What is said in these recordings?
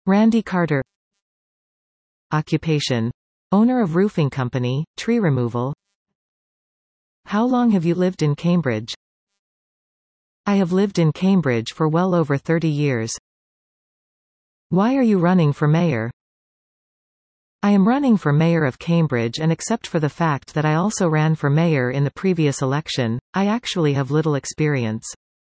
Randy Carter. Occupation: owner of roofing company, tree removal. How long have you lived in Cambridge? I have lived in Cambridge for well over 30 years. Why are you running for mayor? I am running for mayor of Cambridge, and except for the fact that I also ran for mayor in the previous election, I actually have little experience.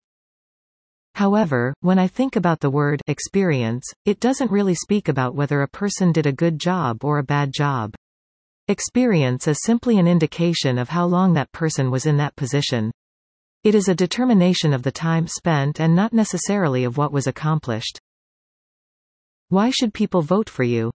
However, when I think about the word experience, it doesn't really speak about whether a person did a good job or a bad job. Experience is simply an indication of how long that person was in that position. It is a determination of the time spent and not necessarily of what was accomplished. Why should people vote for you?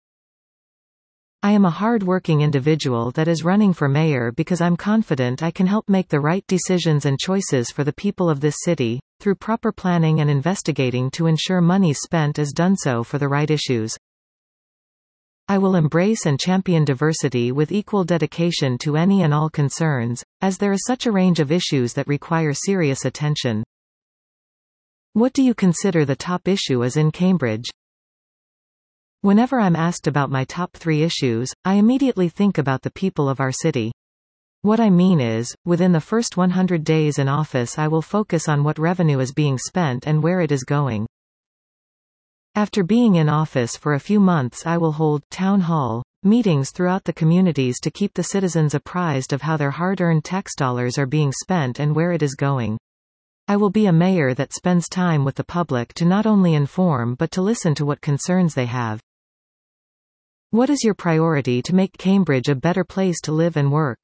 I am a hard-working individual that is running for mayor because I'm confident I can help make the right decisions and choices for the people of this city, through proper planning and investigating to ensure money spent is done so for the right issues. I will embrace and champion diversity with equal dedication to any and all concerns, as there is such a range of issues that require serious attention. What do you consider the top issue is in Cambridge? Whenever I'm asked about my top 3 issues, I immediately think about the people of our city. What I mean is, within the first 100 days in office I will focus on what revenue is being spent and where it is going. After being in office for a few months I will hold town hall meetings throughout the communities to keep the citizens apprised of how their hard-earned tax dollars are being spent and where it is going. I will be a mayor that spends time with the public to not only inform but to listen to what concerns they have. What is your priority to make Cambridge a better place to live and work?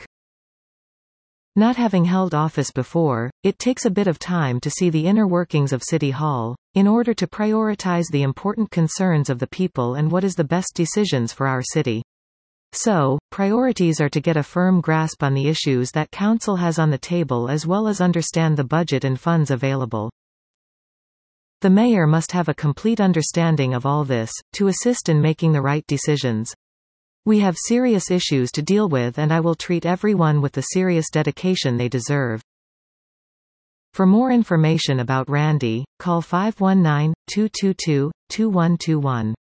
Not having held office before, it takes a bit of time to see the inner workings of City Hall, in order to prioritize the important concerns of the people and what is the best decisions for our city. So, priorities are to get a firm grasp on the issues that Council has on the table as well as understand the budget and funds available. The mayor must have a complete understanding of all this, to assist in making the right decisions. We have serious issues to deal with and I will treat everyone with the serious dedication they deserve. For more information about Randy, call 519-222-2121.